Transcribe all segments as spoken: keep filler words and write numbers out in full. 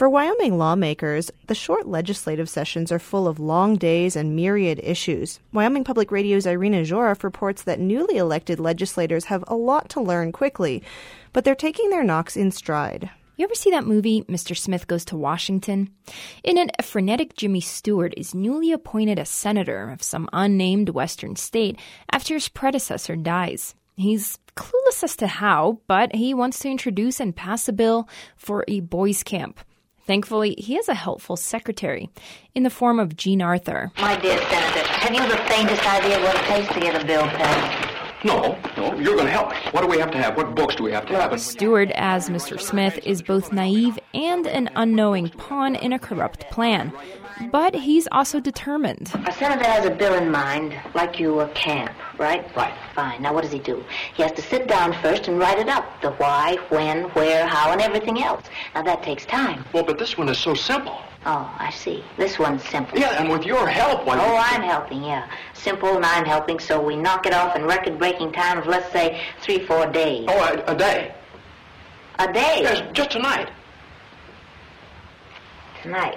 For Wyoming lawmakers, the short legislative sessions are full of long days and myriad issues. Wyoming Public Radio's Irina Zhorov reports that newly elected legislators have a lot to learn quickly, but they're taking their knocks in stride. You ever see that movie, Mister Smith Goes to Washington? In it, a frenetic Jimmy Stewart is newly appointed a senator of some unnamed western state after his predecessor dies. He's clueless as to how, but he wants to introduce and pass a bill for a boys' camp. Thankfully, he has a helpful secretary in the form of Jean Arthur. My dear Senator, have you the faintest idea what it takes to get a bill passed? No, no, you're going to help me. What do we have to have? What books do we have to have? Stewart, as Mister Smith, is both naive and an unknowing pawn in a corrupt plan. But he's also determined. A senator has a bill in mind, like you a camp, right? Right. Fine. Now what does he do? He has to sit down first and write it up. The why, when, where, how, and everything else. Now that takes time. Well, but this one is so simple. Oh, I see. This one's simple. Yeah, and with your help, why... Oh, I'm helping, yeah. Simple, and I'm helping, so we knock it off in record-breaking time of, let's say, three, four days. Oh, a, a day. A day? Yes, just tonight. Tonight.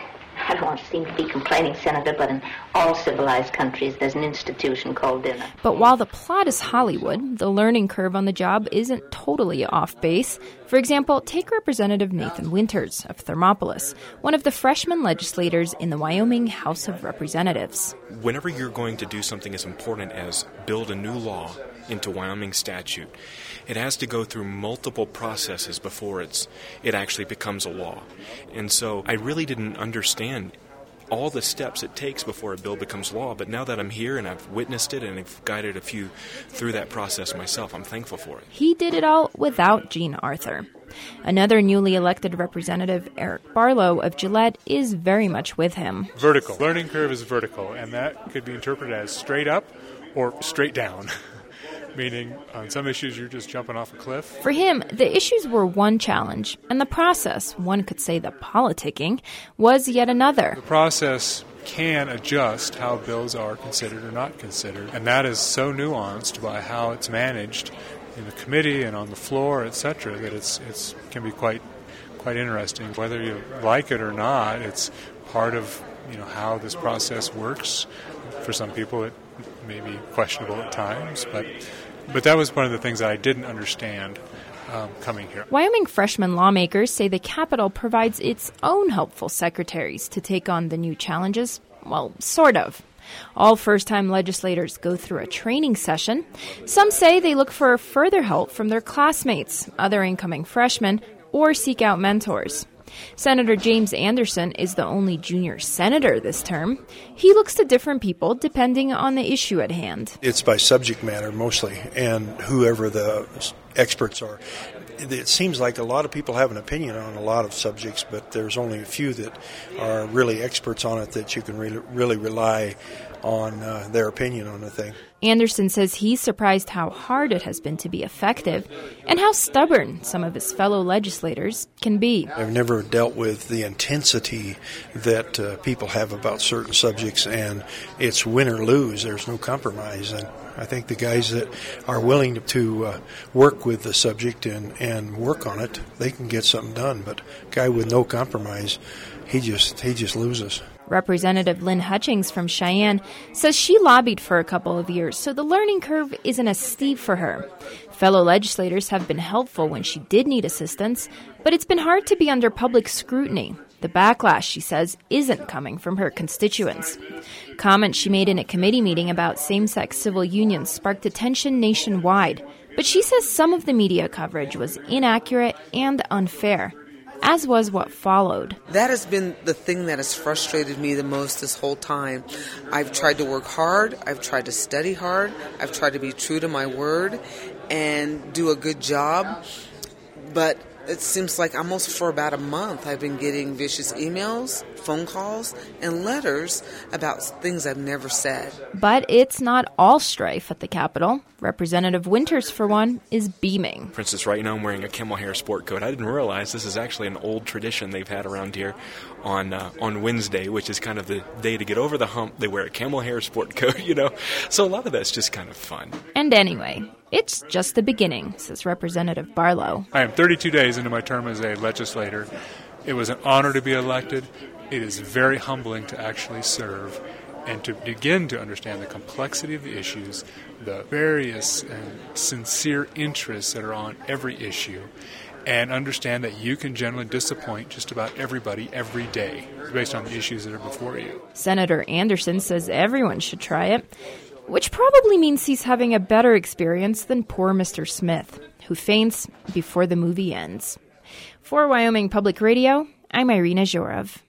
I don't want to seem to be complaining, Senator, but in all civilized countries, there's an institution called dinner. But while the plot is Hollywood, the learning curve on the job isn't totally off base. For example, take Representative Nathan Winters of Thermopolis, one of the freshman legislators in the Wyoming House of Representatives. Whenever you're going to do something as important as build a new law into Wyoming statute, it has to go through multiple processes before it's it actually becomes a law. And so I really didn't understand all the steps it takes before a bill becomes law, but now that I'm here and I've witnessed it and I've guided a few through that process myself, I'm thankful for it. He did it all without Jean Arthur. Another newly elected representative, Eric Barlow of Gillette, is very much with him. Vertical. Learning curve is vertical, and that could be interpreted as straight up or straight down. Meaning, on some issues, you're just jumping off a cliff. For him, the issues were one challenge, and the process, one could say the politicking, was yet another. The process can adjust how bills are considered or not considered, and that is so nuanced by how it's managed in the committee and on the floor, et cetera, that it's it's can be quite quite interesting. Whether you like it or not, it's part of you know how this process works. For some people, it may be questionable at times, but. But that was one of the things that I didn't understand um, coming here. Wyoming freshman lawmakers say the Capitol provides its own helpful secretaries to take on the new challenges. Well, sort of. All first-time legislators go through a training session. Some say they look for further help from their classmates, other incoming freshmen, or seek out mentors. Senator James Anderson is the only junior senator this term. He looks to different people depending on the issue at hand. It's by subject matter mostly, and whoever the experts are. It seems like a lot of people have an opinion on a lot of subjects, but there's only a few that are really experts on it that you can really, really rely on uh, their opinion on the thing. Anderson says he's surprised how hard it has been to be effective and how stubborn some of his fellow legislators can be. I've never dealt with the intensity that uh, people have about certain subjects, and it's win or lose. There's no compromise. And I think the guys that are willing to, to uh, work with the subject and, and work on it, they can get something done. But a guy with no compromise, he just he just loses. Representative Lynn Hutchings from Cheyenne says she lobbied for a couple of years, so the learning curve isn't as steep for her. Fellow legislators have been helpful when she did need assistance, but it's been hard to be under public scrutiny. The backlash, she says, isn't coming from her constituents. Comments she made in a committee meeting about same-sex civil unions sparked attention nationwide, but she says some of the media coverage was inaccurate and unfair, as was what followed. That has been the thing that has frustrated me the most this whole time. I've tried to work hard. I've tried to study hard. I've tried to be true to my word and do a good job. But it seems like almost for about a month I've been getting vicious emails, phone calls, and letters about things I've never said. But it's not all strife at the Capitol. Representative Winters, for one, is beaming. For instance, right now I'm wearing a camel hair sport coat. I didn't realize this is actually an old tradition they've had around here on uh, on Wednesday, which is kind of the day to get over the hump. They wear a camel hair sport coat, you know. So a lot of that's just kind of fun. And anyway, it's just the beginning, says Representative Barlow. I am thirty-two days into my term as a legislator, It was an honor to be elected. It is very humbling to actually serve and to begin to understand the complexity of the issues, the various and sincere interests that are on every issue, and understand that you can generally disappoint just about everybody every day based on the issues that are before you. Senator Anderson says everyone should try it, which probably means he's having a better experience than poor Mister Smith, who faints before the movie ends. For Wyoming Public Radio, I'm Irina Zhorov.